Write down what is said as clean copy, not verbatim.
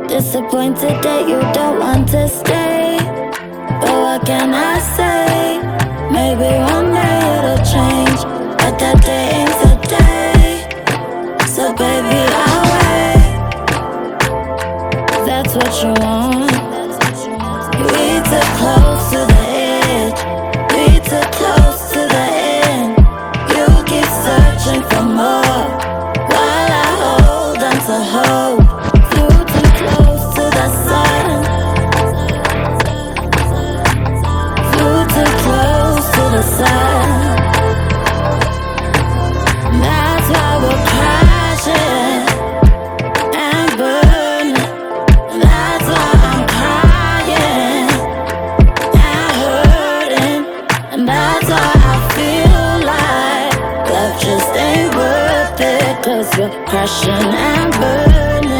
Disappointed that you don't want to stay, but what can I say? Maybe one day it'll change, but that day ain't today. So baby, I'll wait. That's what you want. We too close to the edge. We too close to the end. You keep searching for more while I hold on to hope. You too close to the sun. You too close to the sun. That's why we're crashing and burning. That's why I'm crying and hurting. And that's why I feel like love just ain't worth it. 'Cause we're crashing and burning.